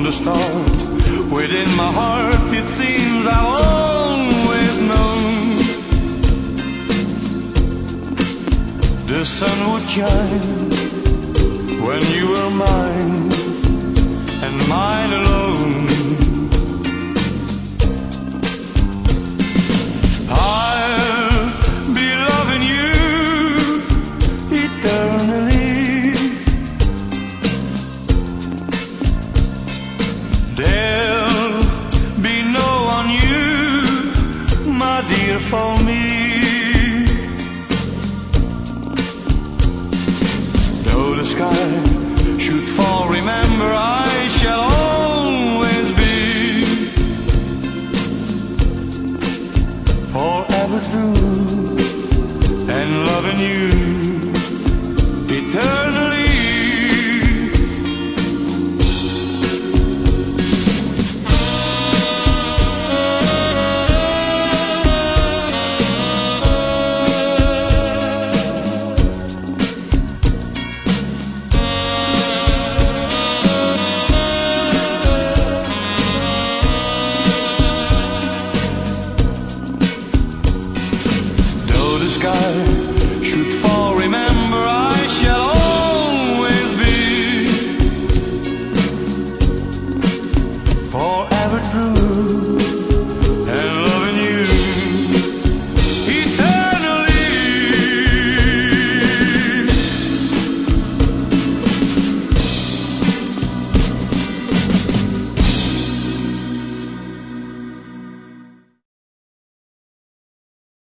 the start. Within my heart it seems I've always known the sun would shine when you were mine and mine alone. I'll be loving you eternally. There'll be no one you, my dear, for me.